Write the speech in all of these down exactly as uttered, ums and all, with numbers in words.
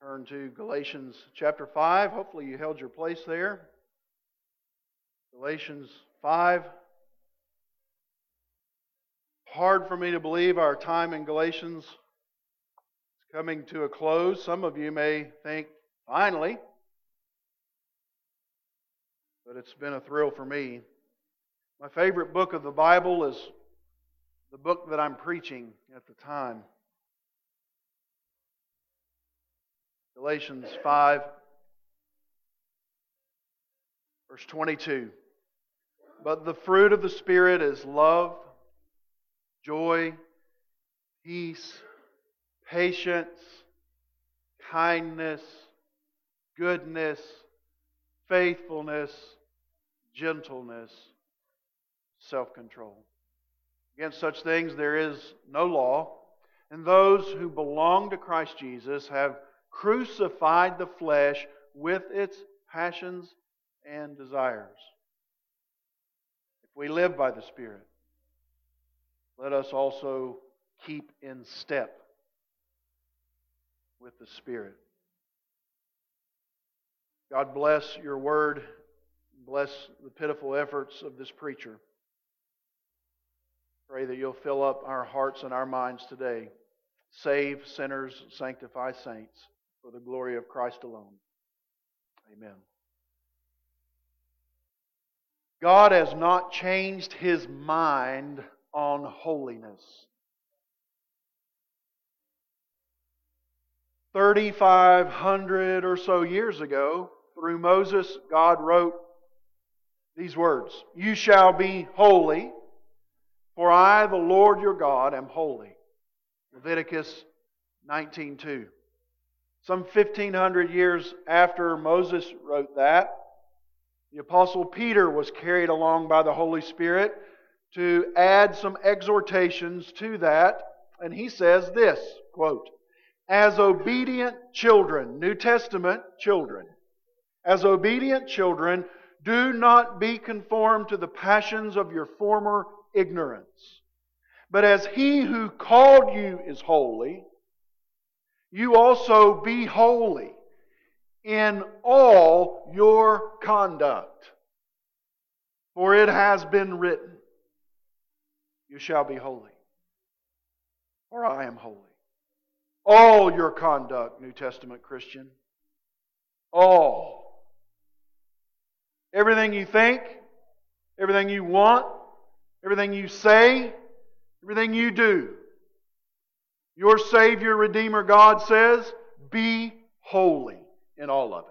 Turn to Galatians chapter five. Hopefully you held your place there. Galatians five. Hard for me to believe our time in Galatians is coming to a close. Some of you may think, finally. But it's been a thrill for me. My favorite book of the Bible is the book that I'm preaching at the time. Galatians five, verse twenty-two. But the fruit of the Spirit is love, joy, peace, patience, kindness, goodness, faithfulness, gentleness, self-control. Against such things there is no law, and those who belong to Christ Jesus have crucified the flesh with its passions and desires. If we live by the Spirit, let us also keep in step with the Spirit. God bless your word. Bless the pitiful efforts of this preacher. Pray that you'll fill up our hearts and our minds today. Save sinners, sanctify saints, for the glory of Christ alone. Amen. God has not changed His mind on holiness. thirty-five hundred or so years ago, through Moses, God wrote these words, "You shall be holy, for I, the Lord your God, am holy." Leviticus nineteen two. Some fifteen hundred years after Moses wrote that, the Apostle Peter was carried along by the Holy Spirit to add some exhortations to that. And he says this, quote, "As obedient children," New Testament children, "as obedient children, do not be conformed to the passions of your former ignorance. But as He who called you is holy, you also be holy in all your conduct. For it has been written, you shall be holy, for I am holy." All your conduct, New Testament Christian. All. Everything you think, everything you want, everything you say, everything you do. Your Savior, Redeemer, God says, be holy in all of it.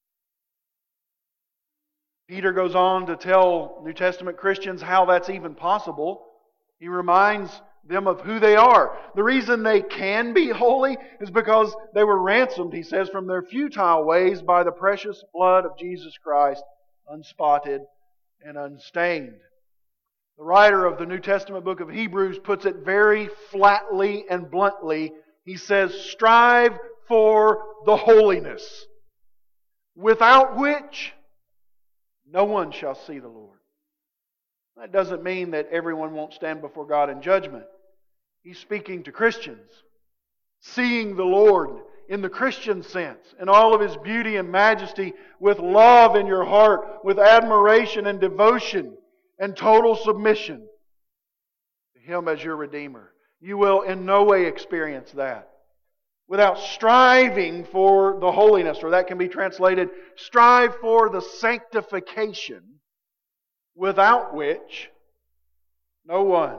Peter goes on to tell New Testament Christians how that's even possible. He reminds them of who they are. The reason they can be holy is because they were ransomed, he says, from their futile ways by the precious blood of Jesus Christ, unspotted and unstained. The writer of the New Testament book of Hebrews puts it very flatly and bluntly. He says, "Strive for the holiness, without which no one shall see the Lord." That doesn't mean that everyone won't stand before God in judgment. He's speaking to Christians. Seeing the Lord in the Christian sense, in all of His beauty and majesty, with love in your heart, with admiration and devotion, and total submission to Him as your Redeemer. You will in no way experience that without striving for the holiness, or that can be translated, strive for the sanctification, without which no one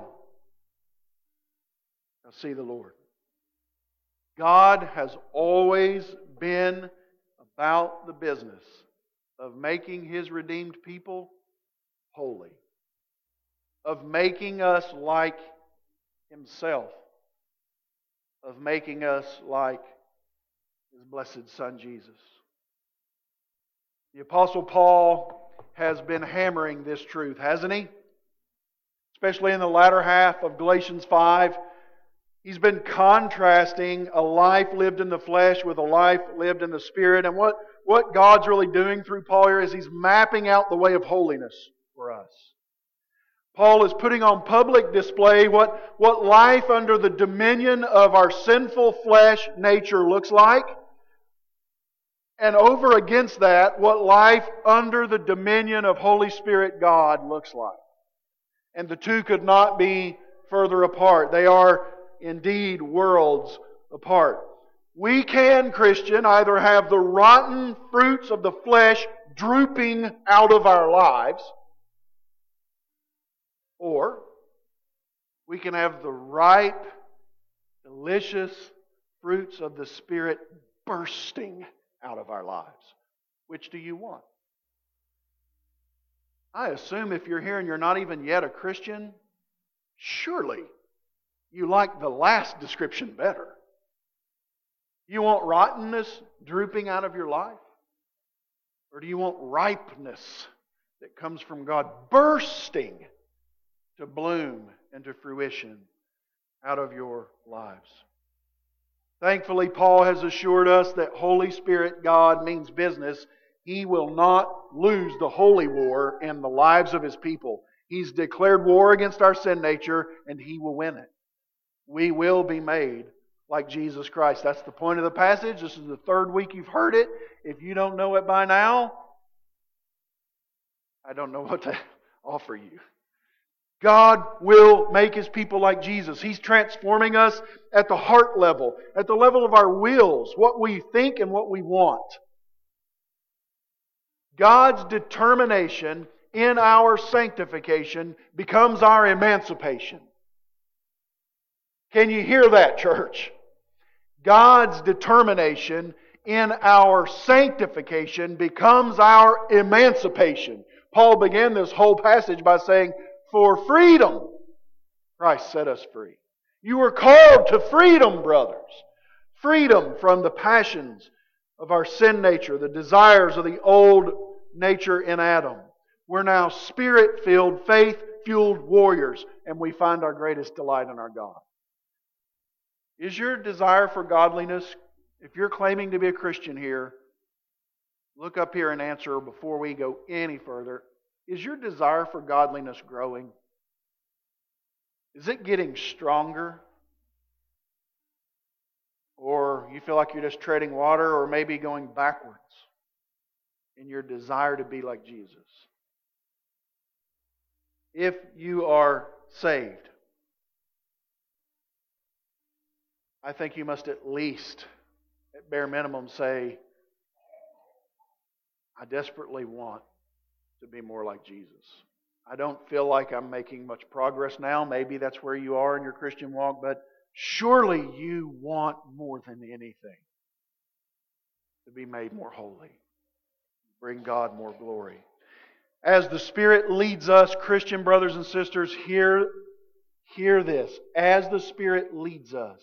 shall see the Lord. God has always been about the business of making His redeemed people holy, of making us like Himself, of making us like His blessed Son Jesus. The Apostle Paul has been hammering this truth, hasn't he? Especially in the latter half of Galatians five. He's been contrasting a life lived in the flesh with a life lived in the Spirit. And what, what God's really doing through Paul here is He's mapping out the way of holiness for us. Paul is putting on public display what, what life under the dominion of our sinful flesh nature looks like. and over against that, what life under the dominion of Holy Spirit God looks like. And the two could not be further apart. They are indeed worlds apart. We can, Christian, either have the rotten fruits of the flesh drooping out of our lives, or we can have the ripe, delicious fruits of the Spirit bursting out of our lives. Which do you want? I assume if you're here and you're not even yet a Christian, surely you like the last description better. You want rottenness drooping out of your life? Or do you want ripeness that comes from God bursting to bloom and to fruition out of your lives? Thankfully, Paul has assured us that Holy Spirit God means business. He will not lose the holy war in the lives of His people. He's declared war against our sin nature, and He will win it. We will be made like Jesus Christ. That's the point of the passage. This is the third week you've heard it. If you don't know it by now, I don't know what to offer you. God will make His people like Jesus. He's transforming us at the heart level, at the level of our wills, what we think and what we want. God's determination in our sanctification becomes our emancipation. Can you hear that, church? God's determination in our sanctification becomes our emancipation. Paul began this whole passage by saying, "For freedom, Christ set us free." You were called to freedom, brothers. Freedom from the passions of our sin nature, the desires of the old nature in Adam. We're now Spirit-filled, faith-fueled warriors, and we find our greatest delight in our God. Is your desire for godliness, if you're claiming to be a Christian here, look up here and answer before we go any further. Is your desire for godliness growing? Is it getting stronger? Or you feel like you're just treading water, or maybe going backwards in your desire to be like Jesus? If you are saved, I think you must at least, at bare minimum, say, I desperately want to be more like Jesus. I don't feel like I'm making much progress now. Maybe that's where you are in your Christian walk, but surely you want more than anything to be made more holy, bring God more glory. As the Spirit leads us, Christian brothers and sisters, hear, hear this. As the Spirit leads us,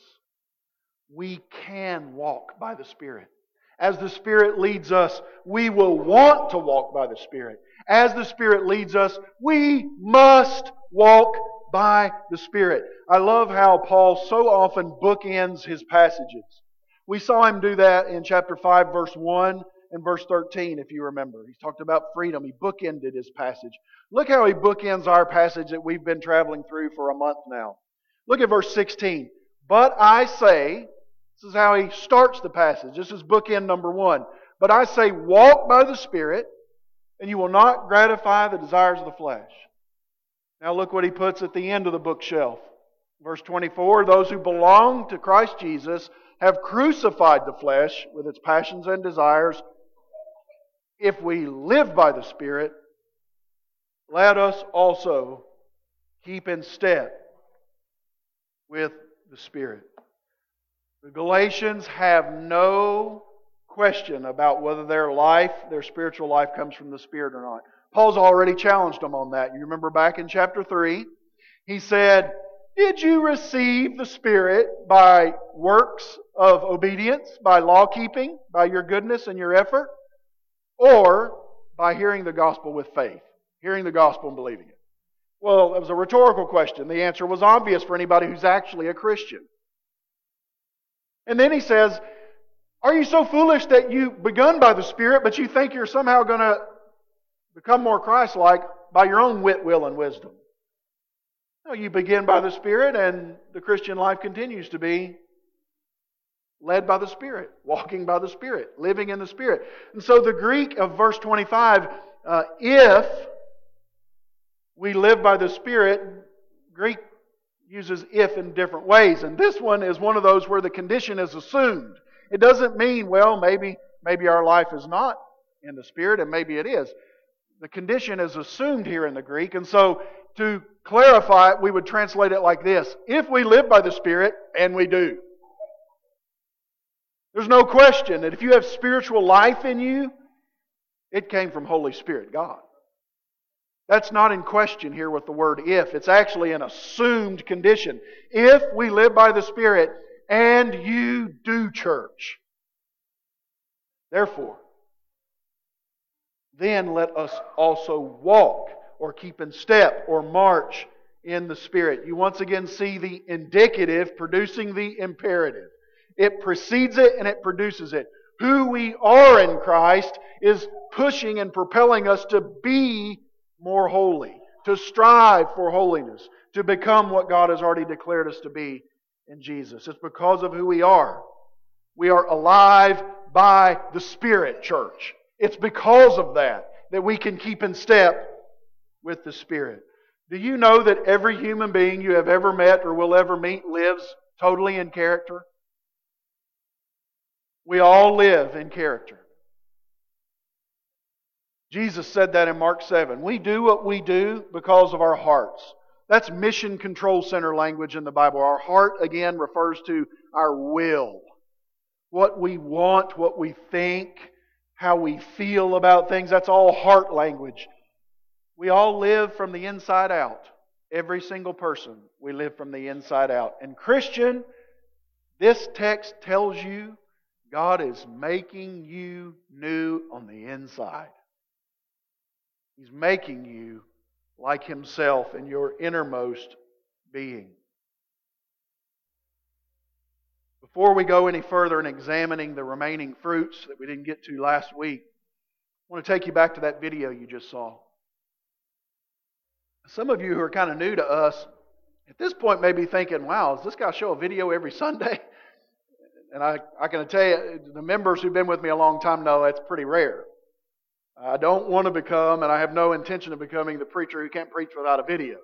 we can walk by the Spirit. As the Spirit leads us, we will want to walk by the Spirit. As the Spirit leads us, we must walk by the Spirit. I love how Paul so often bookends his passages. We saw him do that in chapter five, verse one and verse thirteen, if you remember. He talked about freedom. He bookended his passage. Look how he bookends our passage that we've been traveling through for a month now. Look at verse sixteen. But I say, this is how he starts the passage. This is bookend number one. But I say, walk by the Spirit, and you will not gratify the desires of the flesh. Now look what he puts at the end of the bookshelf. Verse twenty-four, those who belong to Christ Jesus have crucified the flesh with its passions and desires. If we live by the Spirit, let us also keep in step with the Spirit. The Galatians have no question about whether their life, their spiritual life, comes from the Spirit or not. Paul's already challenged them on that. You remember back in chapter three, he said, did you receive the Spirit by works of obedience, by law keeping, by your goodness and your effort, or by hearing the gospel with faith, hearing the gospel and believing it? Well, that was a rhetorical question. The answer was obvious for anybody who's actually a Christian. And then he says, are you so foolish that you begun by the Spirit, but you think you're somehow going to become more Christ-like by your own wit, will, and wisdom? No, you begin by the Spirit, and the Christian life continues to be Led by the Spirit, walking by the Spirit, living in the Spirit. And so the Greek of verse twenty-five, uh, if we live by the Spirit, Greek uses if in different ways. And this one is one of those where the condition is assumed. It doesn't mean, well, maybe, maybe our life is not in the Spirit, and maybe it is. The condition is assumed here in the Greek. And so to clarify it, we would translate it like this. If we live by the Spirit, and we do. There's no question that if you have spiritual life in you, it came from Holy Spirit, God. That's not in question here with the word if. It's actually an assumed condition. If we live by the Spirit, and you do, church. Therefore, then let us also walk or keep in step or march in the Spirit. You once again see the indicative producing the imperative. It precedes it and it produces it. Who we are in Christ is pushing and propelling us to be more holy, to strive for holiness, to become what God has already declared us to be in Jesus. It's because of who we are. We are alive by the Spirit, church. It's because of that that we can keep in step with the Spirit. Do you know that every human being you have ever met or will ever meet lives totally in character? We all live in character. Jesus said that in Mark seven. We do what we do because of our hearts. That's mission control center language in the Bible. Our heart, again, refers to our will. What we want, what we think, how we feel about things. That's all heart language. We all live from the inside out. Every single person, we live from the inside out. And Christian, this text tells you God is making you new on the inside. He's making you like Himself in your innermost being. Before we go any further in examining the remaining fruits that we didn't get to last week, I want to take you back to that video you just saw. Some of you who are kind of new to us, at this point may be thinking, wow, does this guy show a video every Sunday? And I, I can tell you, the members who've been with me a long time know that's pretty rare. I don't want to become, and I have no intention of becoming, the preacher who can't preach without a video.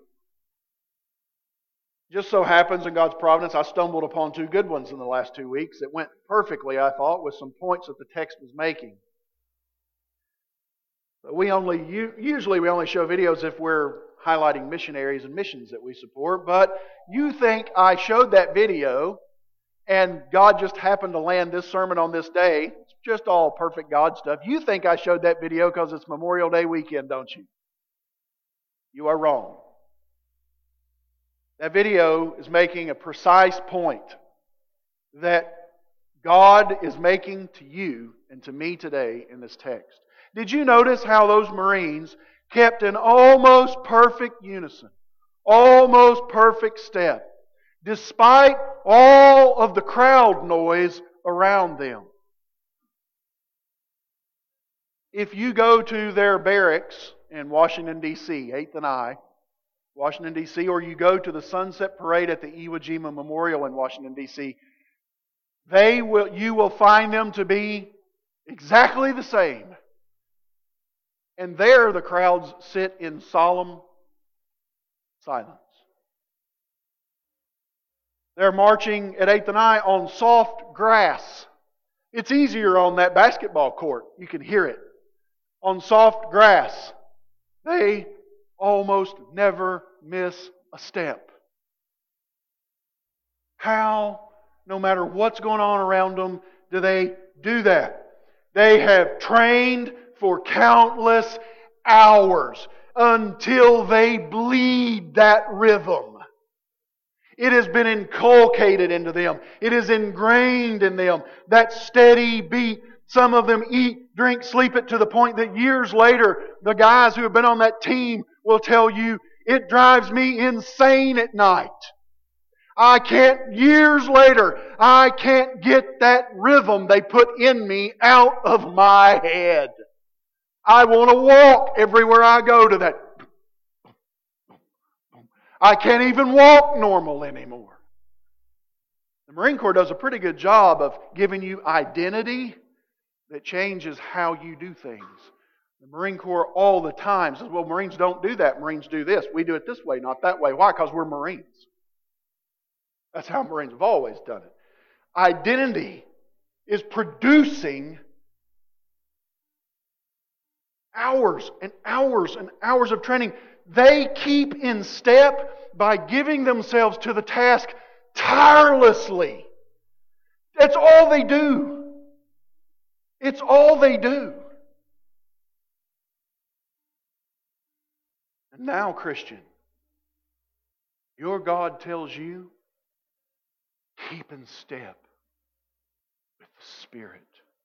Just so happens in God's providence, I stumbled upon two good ones in the last two weeks. It went perfectly, I thought, with some points that the text was making. But we only, usually we only show videos if we're highlighting missionaries and missions that we support. But you think I showed that video and God just happened to land this sermon on this day. It's just all perfect God stuff. You think I showed that video because it's Memorial Day weekend, don't you? You are wrong. That video is making a precise point that God is making to you and to me today in this text. Did you notice how those Marines kept in almost perfect unison, almost perfect step, despite all of the crowd noise around them? If you go to their barracks in Washington, D C, eighth and I, Washington, D C, or you go to the Sunset Parade at the Iwo Jima Memorial in Washington, D C, they will, you will find them to be exactly the same. And there the crowds sit in solemn silence. They're marching at eighth and I on soft grass. It's easier on that basketball court. You can hear it. On soft grass. They almost never miss a step. How, no matter what's going on around them, do they do that? They have trained for countless hours until they bleed that rhythm. It has been inculcated into them. It is ingrained in them. That steady beat. Some of them eat, drink, sleep it to the point that years later, the guys who have been on that team will tell you, it drives me insane at night. I can't, years later, I can't get that rhythm they put in me out of my head. I want to walk everywhere I go to that. I can't even walk normal anymore. The Marine Corps does a pretty good job of giving you identity that changes how you do things. The Marine Corps all the time says, well, Marines don't do that. Marines do this. We do it this way, not that way. Why? Because we're Marines. That's how Marines have always done it. Identity is producing hours and hours and hours of training. They keep in step by giving themselves to the task tirelessly. That's all they do. It's all they do. And now, Christian, your God tells you, keep in step with the Spirit.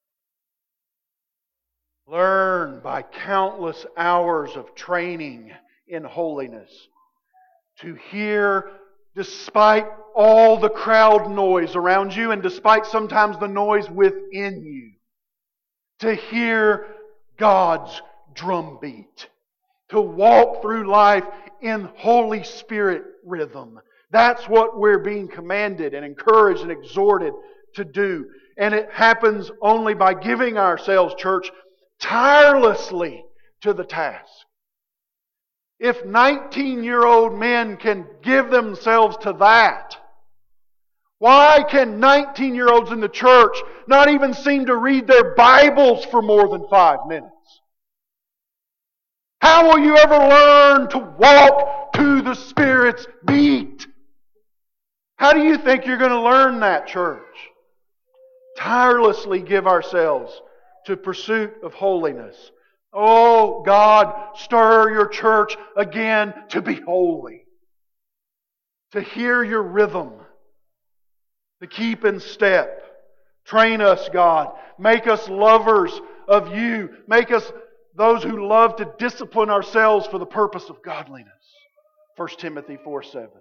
Learn by countless hours of training in holiness to hear, despite all the crowd noise around you and despite sometimes the noise within you, to hear God's drumbeat, to walk through life in Holy Spirit rhythm. That's what we're being commanded and encouraged and exhorted to do. And it happens only by giving ourselves, church, tirelessly to the task. If nineteen-year-old men can give themselves to that, why can nineteen-year-olds in the church not even seem to read their Bibles for more than five minutes? How will you ever learn to walk to the Spirit's beat? How do you think you're going to learn that, church? Tirelessly give ourselves to pursuit of holiness. Oh, God, stir your church again to be holy. To hear your rhythm. To keep in step. Train us, God. Make us lovers of you. Make us those who love to discipline ourselves for the purpose of godliness. First Timothy four seven.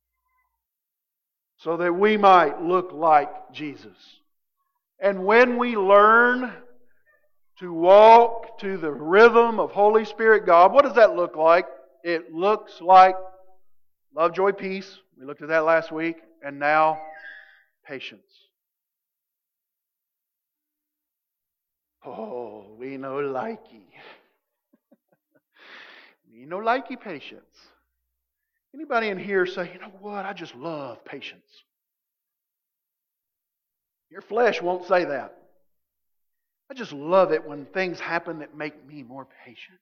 So that we might look like Jesus. And when we learn to walk to the rhythm of Holy Spirit God, what does that look like? It looks like love, joy, peace. We looked at that last week. And now, patience. Oh, we know likey. We know likey patience. Anybody in here say, you know what, I just love patience. Your flesh won't say that. I just love it when things happen that make me more patient.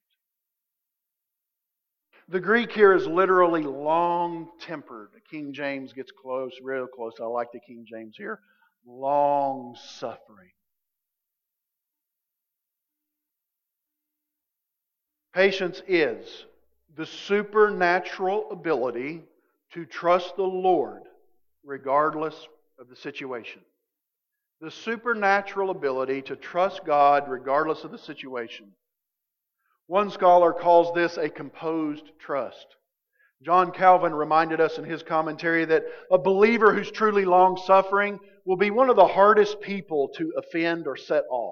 The Greek here is literally long-tempered. The King James gets close, real close. I like the King James here. Long-suffering. Patience is the supernatural ability to trust the Lord regardless of the situation. The supernatural ability to trust God regardless of the situation. One scholar calls this a composed trust. John Calvin reminded us in his commentary that a believer who's truly long-suffering will be one of the hardest people to offend or set off.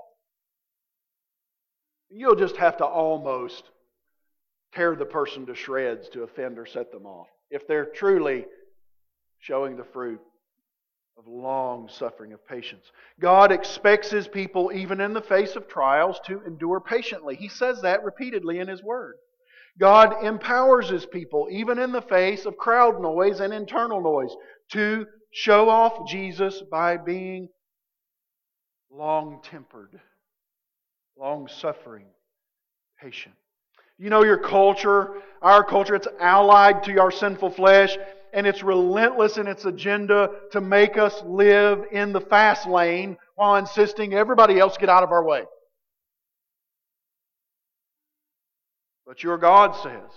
You'll just have to almost tear the person to shreds to offend or set them off if they're truly showing the fruit of long suffering, of patience. God expects His people, even in the face of trials, to endure patiently. He says that repeatedly in His Word. God empowers His people, even in the face of crowd noise and internal noise, to show off Jesus by being long-tempered, long-suffering, patient. You know your culture, our culture, it's allied to our sinful flesh, and it's relentless in its agenda to make us live in the fast lane while insisting everybody else get out of our way. But your God says,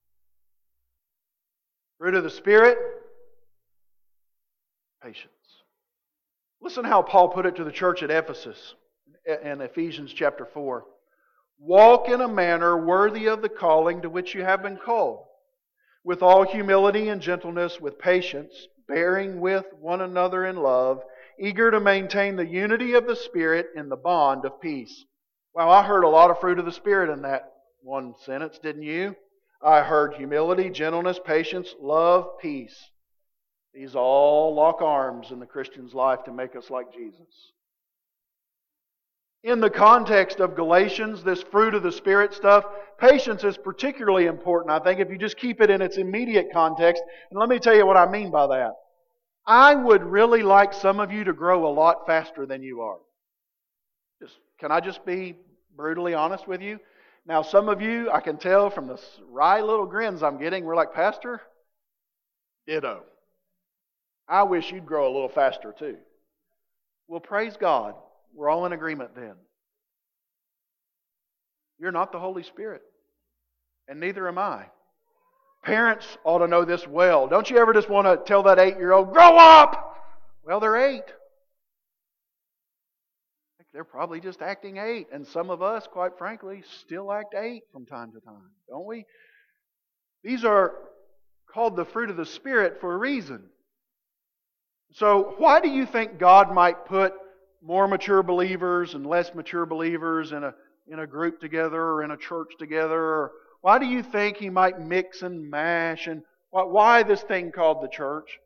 fruit of the Spirit, patience. Listen how Paul put it to the church at Ephesus in Ephesians chapter four. Walk in a manner worthy of the calling to which you have been called, with all humility and gentleness, with patience, bearing with one another in love, eager to maintain the unity of the Spirit in the bond of peace. Wow, I heard a lot of fruit of the Spirit in that one sentence, didn't you? I heard humility, gentleness, patience, love, peace. These all lock arms in the Christian's life to make us like Jesus. In the context of Galatians, this fruit of the Spirit stuff, patience is particularly important, I think, if you just keep it in its immediate context. And let me tell you what I mean by that. I would really like some of you to grow a lot faster than you are. Just, can I just be brutally honest with you? Now, some of you, I can tell from the wry little grins I'm getting, we're like, Pastor, ditto. I wish you'd grow a little faster too. Well, praise God. We're all in agreement then. You're not the Holy Spirit. And neither am I. Parents ought to know this well. Don't you ever just want to tell that eight-year-old, grow up! Well, they're eight. They're probably just acting eight. And some of us, quite frankly, still act eight from time to time. Don't we? These are called the fruit of the Spirit for a reason. So why do you think God might put more mature believers and less mature believers in a in a group together or in a church together? Or why do you think He might mix and mash? And why, why this thing called the church?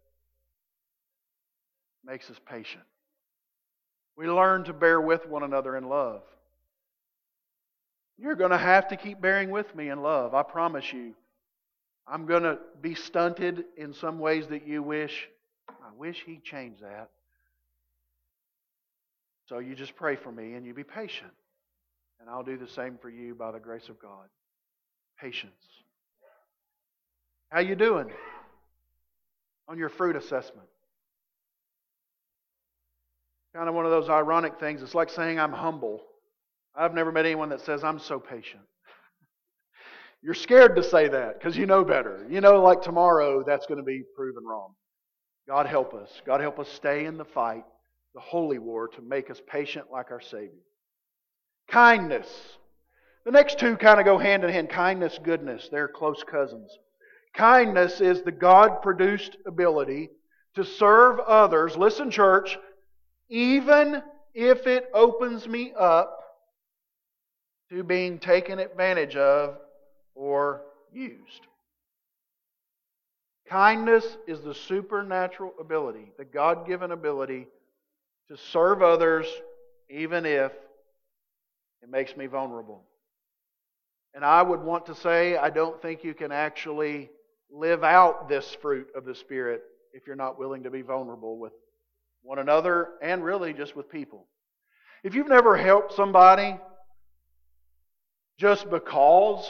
Makes us patient. We learn to bear with one another in love. You're going to have to keep bearing with me in love, I promise you. I'm going to be stunted in some ways that you wish. I wish He'd change that. So you just pray for me and you be patient. And I'll do the same for you by the grace of God. Patience. How you doing on your fruit assessment? Kind of one of those ironic things. It's like saying I'm humble. I've never met anyone that says I'm so patient. You're scared to say that because you know better. You know, like tomorrow that's going to be proven wrong. God help us. God help us stay in the fight, the holy war, to make us patient like our Savior. Kindness. The next two kind of go hand in hand. Kindness, goodness. They're close cousins. Kindness is the God-produced ability to serve others. Listen, church, even if it opens me up to being taken advantage of or used. Kindness is the supernatural ability, the God-given ability to serve others even if it makes me vulnerable. And I would want to say, I don't think you can actually live out this fruit of the Spirit if you're not willing to be vulnerable with one another and really just with people. If you've never helped somebody just because,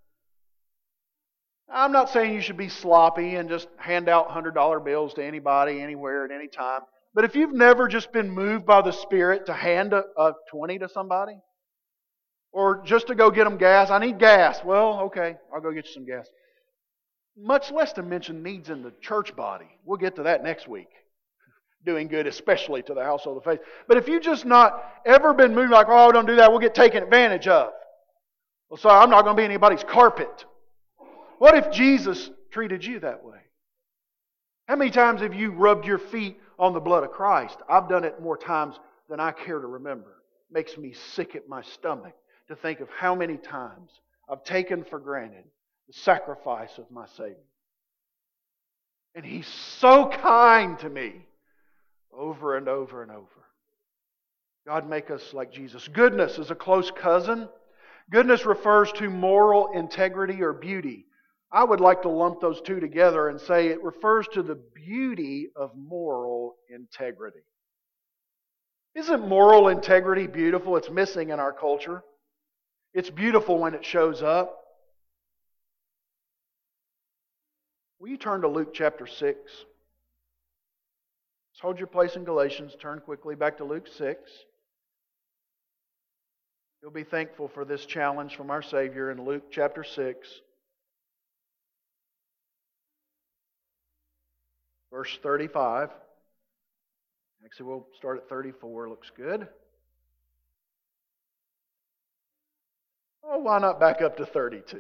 I'm not saying you should be sloppy and just hand out one hundred dollar bills to anybody, anywhere, at any time. But if you've never just been moved by the Spirit to hand a, a twenty to somebody, or just to go get them gas, I need gas. Well, okay, I'll go get you some gas. Much less to mention needs in the church body. We'll get to that next week. Doing good, especially to the household of faith. But if you've just not ever been moved like, oh, don't do that, we'll get taken advantage of. Well, so I'm not going to be anybody's carpet. What if Jesus treated you that way? How many times have you rubbed your feet on the blood of Christ? I've done it more times than I care to remember. It makes me sick at my stomach to think of how many times I've taken for granted the sacrifice of my Savior. And He's so kind to me over and over and over. God, make us like Jesus. Goodness is a close cousin. Goodness refers to moral integrity or beauty. I would like to lump those two together and say it refers to the beauty of moral integrity. Isn't moral integrity beautiful? It's missing in our culture. It's beautiful when it shows up. Will you turn to Luke chapter six? Let's hold your place in Galatians. Turn quickly back to Luke six. You'll be thankful for this challenge from our Savior in Luke chapter six. Verse thirty-five. Actually, we'll start at thirty-four. Looks good. Oh, why not back up to thirty-two?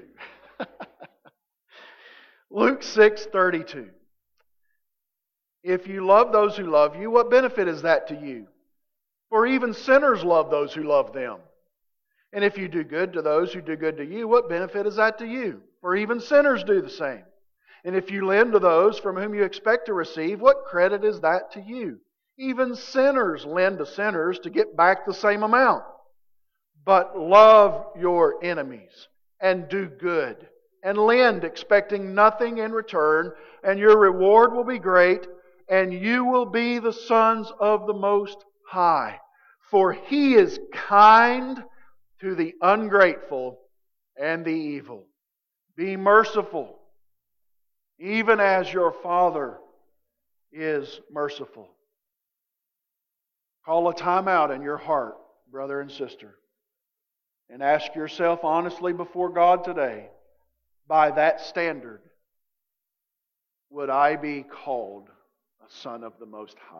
Luke six thirty-two. If you love those who love you, what benefit is that to you? For even sinners love those who love them. And if you do good to those who do good to you, what benefit is that to you? For even sinners do the same. And if you lend to those from whom you expect to receive, what credit is that to you? Even sinners lend to sinners to get back the same amount. But love your enemies and do good and lend, expecting nothing in return, and your reward will be great, and you will be the sons of the Most High. For He is kind to the ungrateful and the evil. Be merciful, even as your Father is merciful. Call a time out in your heart, brother and sister, and ask yourself honestly before God today, by that standard, would I be called a son of the Most High?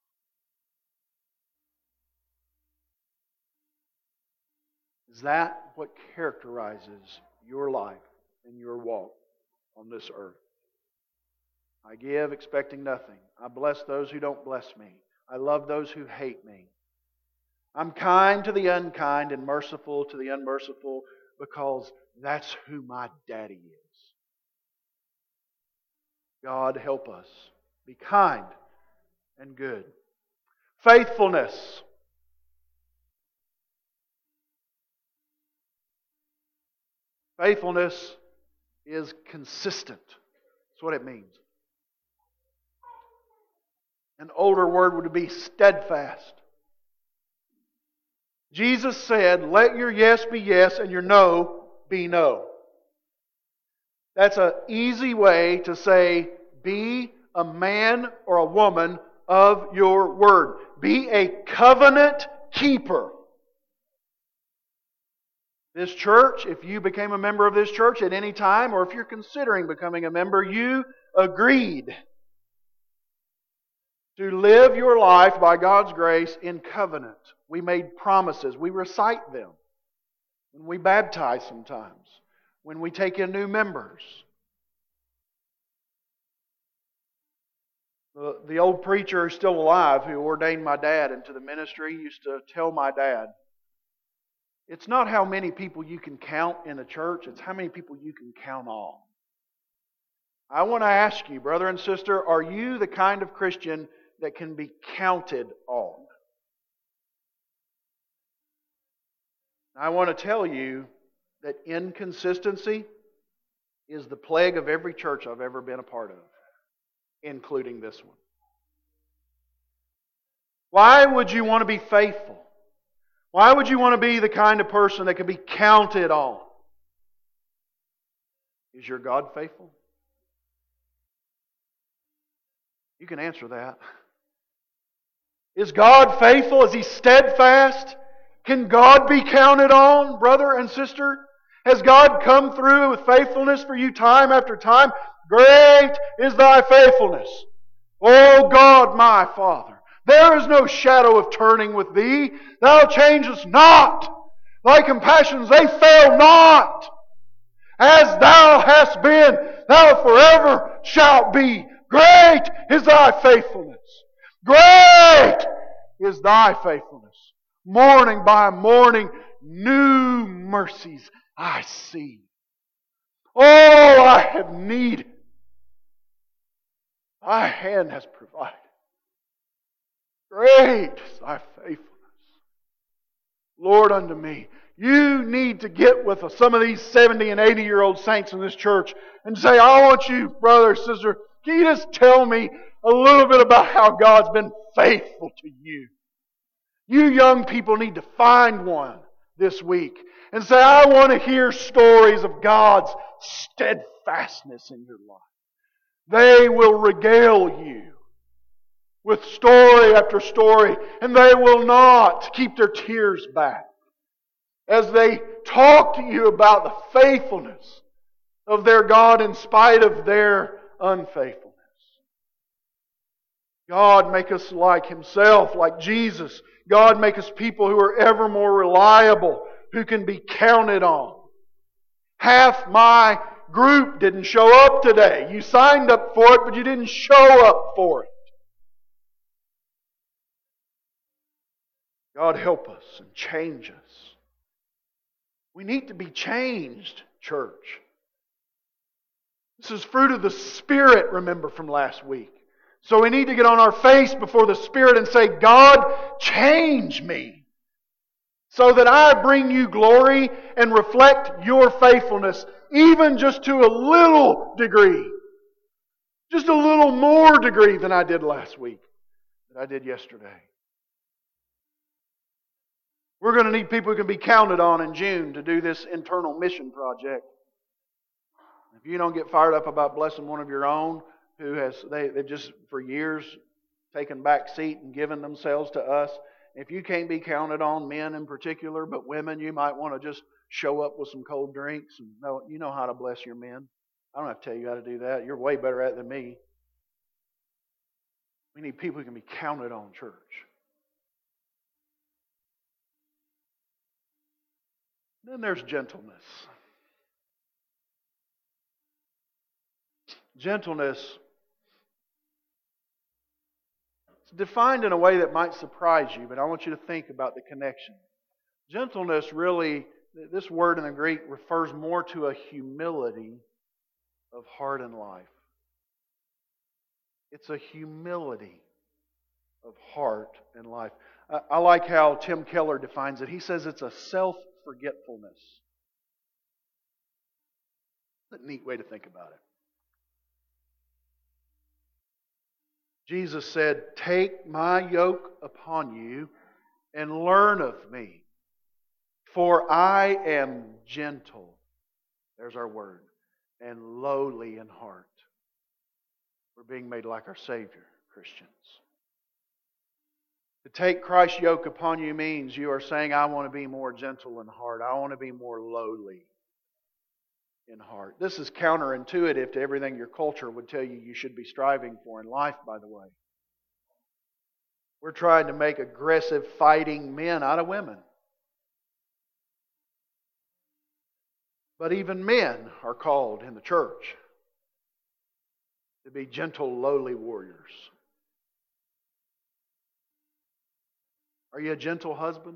Is that what characterizes your life and your walk on this earth? I give expecting nothing. I bless those who don't bless me. I love those who hate me. I'm kind to the unkind and merciful to the unmerciful because that's who my daddy is. God help us be kind and good. Faithfulness. Faithfulness is consistent. That's what it means. An older word would be steadfast. Jesus said, let your yes be yes and your no be no. That's an easy way to say, be a man or a woman of your word. Be a covenant keeper. This church, if you became a member of this church at any time, or if you're considering becoming a member, you agreed to live your life by God's grace in covenant. We made promises. We recite them when we baptize sometimes, when we take in new members. The, the old preacher who's still alive who ordained my dad into the ministry used to tell my dad, it's not how many people you can count in a church, it's how many people you can count on. I want to ask you, brother and sister, are you the kind of Christian that can be counted on? I want to tell you that inconsistency is the plague of every church I've ever been a part of, including this one. Why would you want to be faithful? Why would you want to be the kind of person that can be counted on? Is your God faithful? You can answer that. Is God faithful? Is He steadfast? Can God be counted on, brother and sister? Has God come through with faithfulness for you time after time? Great is thy faithfulness, O God my Father. There is no shadow of turning with thee. Thou changest not. Thy compassions, they fail not. As thou hast been, thou forever shalt be. Great is thy faithfulness. Great is thy faithfulness. Morning by morning, new mercies I see. All I have needed, thy hand has provided. Great is thy faithfulness. Lord, unto me. You need to get with some of these seventy and eighty year old saints in this church and say, I want you, brother, sister, can you just tell me a little bit about how God's been faithful to you? You young people need to find one this week and say, I want to hear stories of God's steadfastness in your life. They will regale you with story after story, and they will not keep their tears back as they talk to you about the faithfulness of their God in spite of their unfaithfulness. God, make us like Himself, like Jesus. God, make us people who are ever more reliable, who can be counted on. Half my group didn't show up today. You signed up for it, but you didn't show up for it. God, help us and change us. We need to be changed, church. This is fruit of the Spirit, remember, from last week. So we need to get on our face before the Spirit and say, God, change me so that I bring you glory and reflect your faithfulness, even just to a little degree. Just a little more degree than I did last week, than I did yesterday. We're going to need people who can be counted on in June to do this internal mission project. If you don't get fired up about blessing one of your own who has, they, they've just for years taken back seat and given themselves to us, if you can't be counted on, men in particular, but women, you might want to just show up with some cold drinks. And know, you know how to bless your men. I don't have to tell you how to do that. You're way better at it than me. We need people who can be counted on, church. Then there's gentleness. Gentleness is defined in a way that might surprise you, but I want you to think about the connection. Gentleness really, this word in the Greek refers more to a humility of heart and life. It's a humility of heart and life. I, I like how Tim Keller defines it. He says it's a self-forgetfulness. That's a neat way to think about it. Jesus said, "Take my yoke upon you and learn of me, for I am gentle." There's our word. "And lowly in heart." We're being made like our Savior, Christians. To take Christ's yoke upon you means you are saying, I want to be more gentle in heart. I want to be more lowly in heart. This is counterintuitive to everything your culture would tell you you should be striving for in life, by the way. We're trying to make aggressive, fighting men out of women. But even men are called in the church to be gentle, lowly warriors. Are you a gentle husband?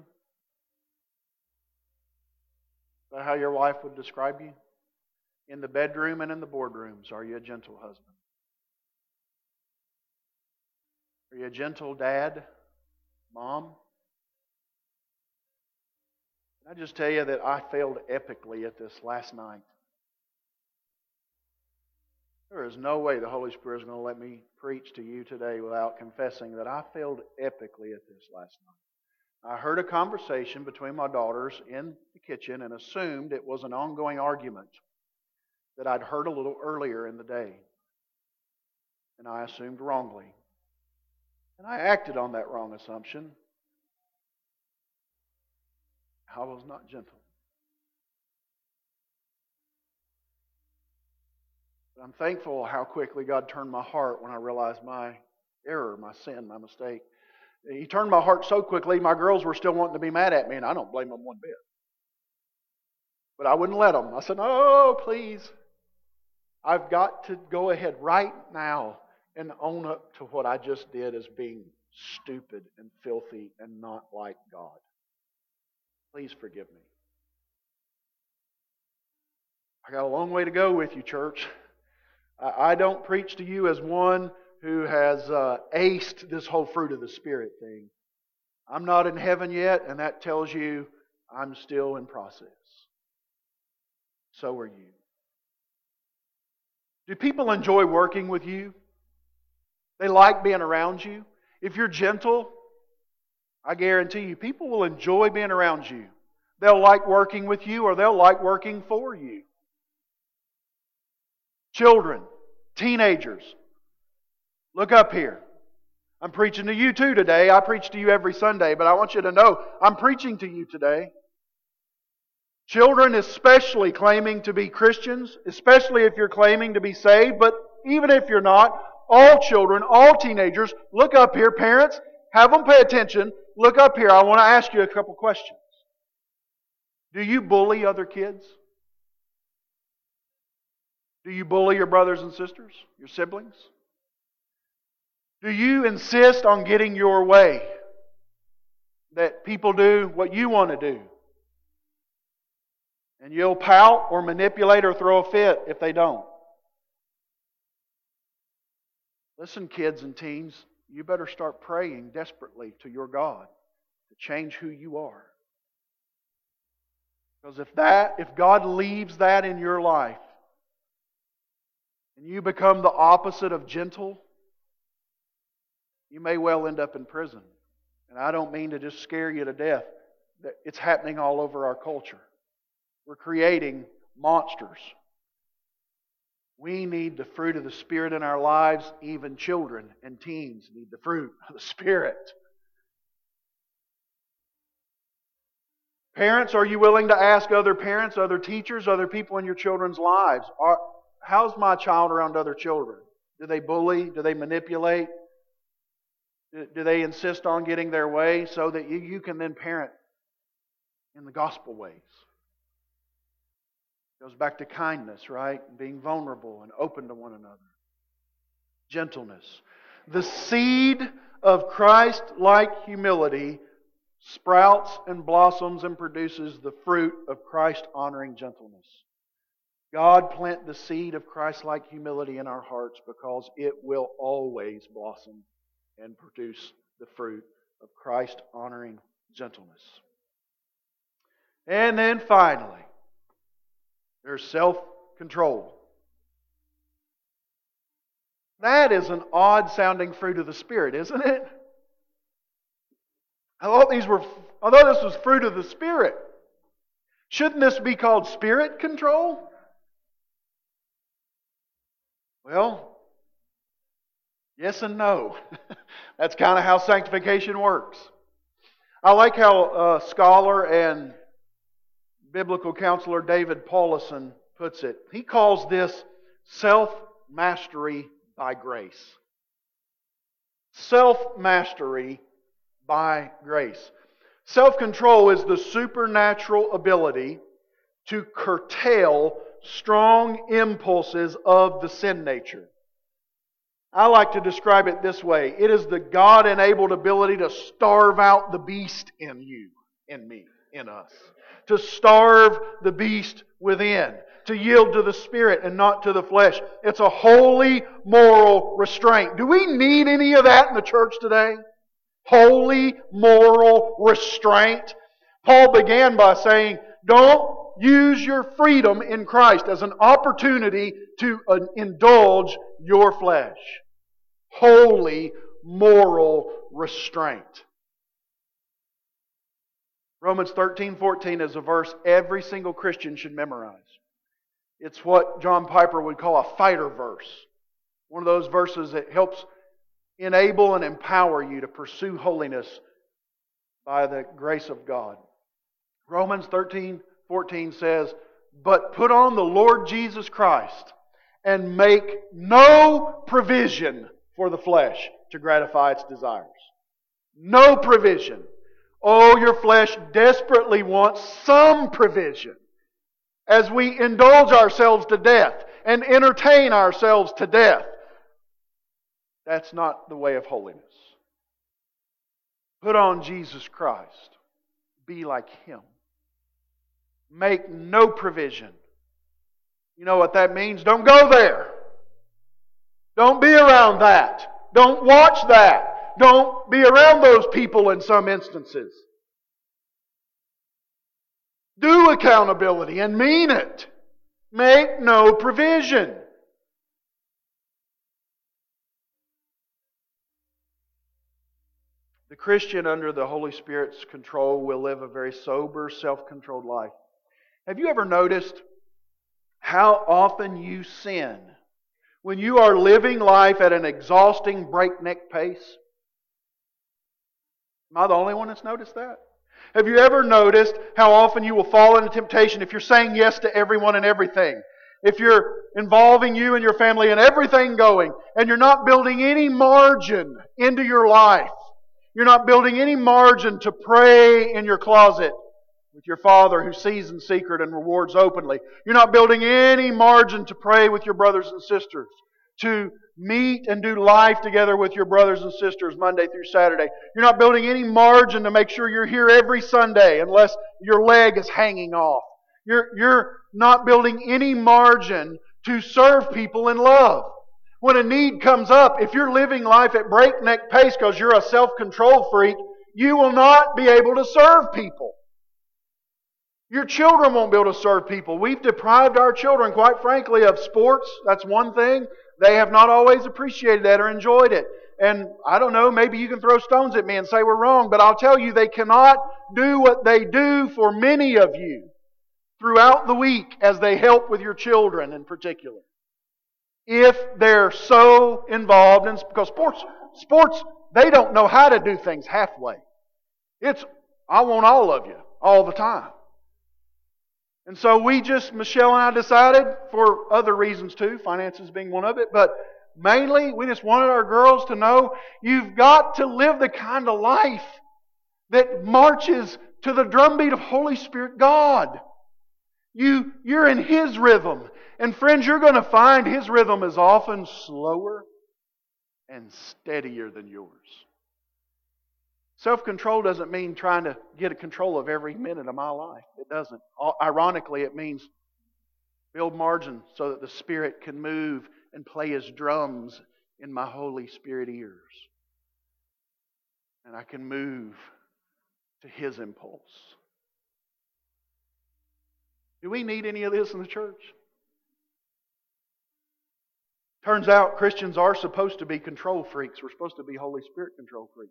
Is that how your wife would describe you? In the bedroom and in the boardrooms, are you a gentle husband? Are you a gentle dad, mom? Can I just tell you that I failed epically at this last night? There is no way the Holy Spirit is going to let me preach to you today without confessing that I failed epically at this last night. I heard a conversation between my daughters in the kitchen and assumed it was an ongoing argument that I'd heard a little earlier in the day. And I assumed wrongly. And I acted on that wrong assumption. I was not gentle. But I'm thankful how quickly God turned my heart when I realized my error, my sin, my mistake. He turned my heart so quickly, my girls were still wanting to be mad at me, and I don't blame them one bit. But I wouldn't let them. I said, "Oh, please. I've got to go ahead right now and own up to what I just did as being stupid and filthy and not like God. Please forgive me." I got a long way to go with you, church. I don't preach to you as one who has uh, aced this whole fruit of the Spirit thing. I'm not in heaven yet, and that tells you I'm still in process. So are you. Do people enjoy working with you? They like being around you? If you're gentle, I guarantee you, people will enjoy being around you. They'll like working with you, or they'll like working for you. Children, teenagers, look up here. I'm preaching to you too today. I preach to you every Sunday, but I want you to know I'm preaching to you today. Children especially claiming to be Christians, especially if you're claiming to be saved, but even if you're not, all children, all teenagers, look up here, parents, have them pay attention. Look up here. I want to ask you a couple questions. Do you bully other kids? Do you bully your brothers and sisters, your siblings? Do you insist on getting your way? That people do what you want to do? And you'll pout or manipulate or throw a fit if they don't. Listen, kids and teens, you better start praying desperately to your God to change who you are. Because if that, if God leaves that in your life, and you become the opposite of gentle, you may well end up in prison. And I don't mean to just scare you to death. It's happening all over our culture. We're creating monsters. We need the fruit of the Spirit in our lives. Even children and teens need the fruit of the Spirit. Parents, are you willing to ask other parents, other teachers, other people in your children's lives, are, how's my child around other children? Do they bully? Do they manipulate? Do, do they insist on getting their way so that you, you can then parent in the gospel ways? It goes back to kindness, right? Being vulnerable and open to one another. Gentleness. The seed of Christ-like humility sprouts and blossoms and produces the fruit of Christ-honoring gentleness. God plant the seed of Christ-like humility in our hearts because it will always blossom and produce the fruit of Christ-honoring gentleness. And then finally, there's self-control. That is an odd-sounding fruit of the Spirit, isn't it? I thought these were. I thought this was fruit of the Spirit. Shouldn't this be called spirit control? Well, yes and no. That's kind of how sanctification works. I like how uh, scholar and biblical counselor David Paulison puts it. He calls this self-mastery by grace. Self-mastery by grace. Self-control is the supernatural ability to curtail strong impulses of the sin nature. I like to describe it this way. It is the God-enabled ability to starve out the beast in you, in me, in us. To starve the beast within. To yield to the Spirit and not to the flesh. It's a holy moral restraint. Do we need any of that in the church today? Holy moral restraint. Paul began by saying, don't use your freedom in Christ as an opportunity to uh, indulge your flesh. Holy moral restraint. Romans thirteen fourteen is a verse every single Christian should memorize. It's what John Piper would call a fighter verse. One of those verses that helps enable and empower you to pursue holiness by the grace of God. Romans thirteen fourteen says, but put on the Lord Jesus Christ and make no provision for the flesh to gratify its desires. No provision. Oh, your flesh desperately wants some provision as we indulge ourselves to death and entertain ourselves to death. That's not the way of holiness. Put on Jesus Christ. Be like Him. Make no provision. You know what that means? Don't go there. Don't be around that. Don't watch that. Don't be around those people in some instances. Do accountability and mean it. Make no provision. The Christian under the Holy Spirit's control will live a very sober, self-controlled life. Have you ever noticed how often you sin when you are living life at an exhausting breakneck pace? Am I the only one that's noticed that? Have you ever noticed how often you will fall into temptation if you're saying yes to everyone and everything? If you're involving you and your family and everything going, and you're not building any margin into your life. You're not building any margin to pray in your closet with your Father who sees in secret and rewards openly. You're not building any margin to pray with your brothers and sisters, to meet and do life together with your brothers and sisters Monday through Saturday. You're not building any margin to make sure you're here every Sunday unless your leg is hanging off. You're, you're not building any margin to serve people in love. When a need comes up, if you're living life at breakneck pace because you're a self-control freak, you will not be able to serve people. Your children won't be able to serve people. We've deprived our children, quite frankly, of sports. That's one thing. They have not always appreciated that or enjoyed it. And I don't know, maybe you can throw stones at me and say we're wrong, but I'll tell you, they cannot do what they do for many of you throughout the week as they help with your children in particular. If they're so involved in, because sports, sports, they don't know how to do things halfway. It's, I want all of you, all the time. And so we just, Michelle and I decided, for other reasons too, finances being one of it, but mainly we just wanted our girls to know you've got to live the kind of life that marches to the drumbeat of Holy Spirit God. You, you're in His rhythm. And friends, you're going to find His rhythm is often slower and steadier than yours. Self-control doesn't mean trying to get a control of every minute of my life. It doesn't. Ironically, it means build margin so that the Spirit can move and play His drums in my Holy Spirit ears. And I can move to His impulse. Do we need any of this in the church? Turns out Christians are supposed to be control freaks. We're supposed to be Holy Spirit control freaks.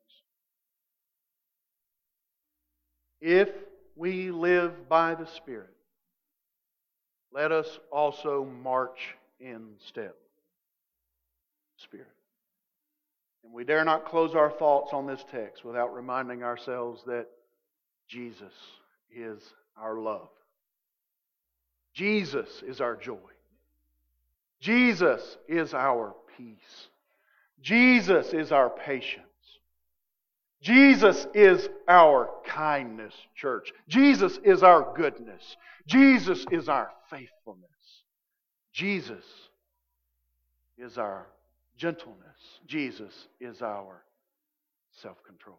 If we live by the Spirit, let us also march in step. Spirit. And we dare not close our thoughts on this text without reminding ourselves that Jesus is our love. Jesus is our joy. Jesus is our peace. Jesus is our patience. Jesus is our kindness, church. Jesus is our goodness. Jesus is our faithfulness. Jesus is our gentleness. Jesus is our self-control.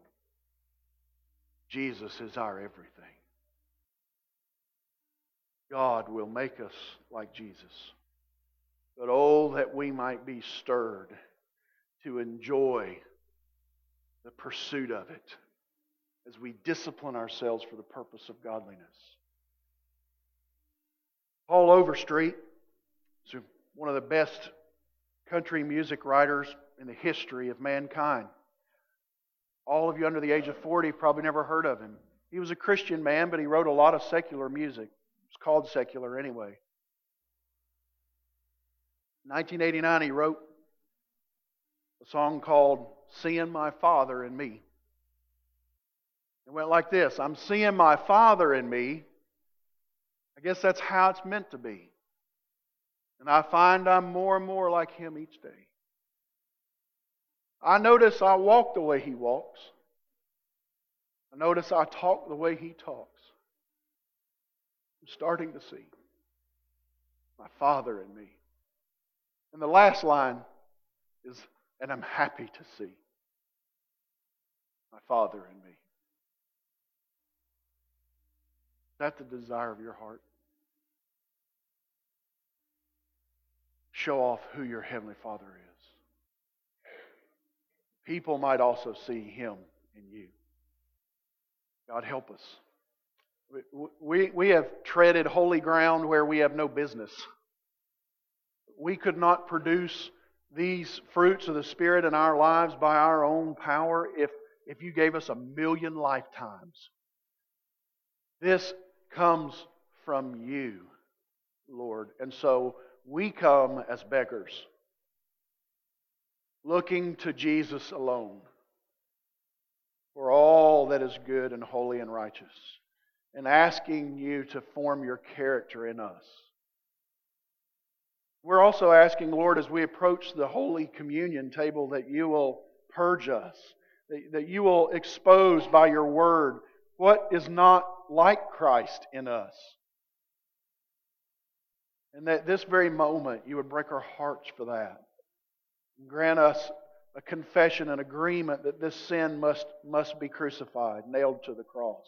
Jesus is our everything. God will make us like Jesus. But oh, that we might be stirred to enjoy the pursuit of it as we discipline ourselves for the purpose of godliness. Paul Overstreet is one of the best country music writers in the history of mankind. All of you under the age of forty have probably never heard of him. He was a Christian man, but he wrote a lot of secular music. It's called secular anyway. In nineteen eighty-nine, he wrote a song called Seeing My Father in Me. It went like this: I'm seeing my Father in me. I guess that's how it's meant to be. And I find I'm more and more like Him each day. I notice I walk the way He walks. I notice I talk the way He talks. I'm starting to see my Father in me. And the last line is, and I'm happy to see my Father in me. Is that the desire of your heart? Show off who your Heavenly Father is. People might also see Him in you. God help us. We, we have treaded holy ground where we have no business. We could not produce these fruits of the Spirit in our lives by our own power if, if you gave us a million lifetimes. This comes from You, Lord. And so we come as beggars, looking to Jesus alone for all that is good and holy and righteous, and asking You to form Your character in us. We're also asking, Lord, as we approach the Holy Communion table, that You will purge us, that, that You will expose by Your Word what is not like Christ in us. And that this very moment You would break our hearts for that. And grant us a confession and agreement that this sin must, must be crucified, nailed to the cross.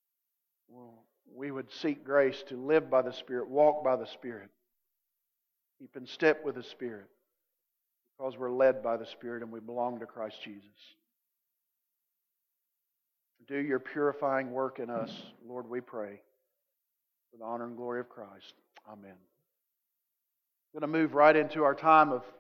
Well, we would seek grace to live by the Spirit, walk by the Spirit, Keep in step with the Spirit, because we're led by the Spirit and we belong to Christ Jesus. Do your purifying work in us, Lord, we pray, for the honor and glory of Christ. Amen. We're going to move right into our time of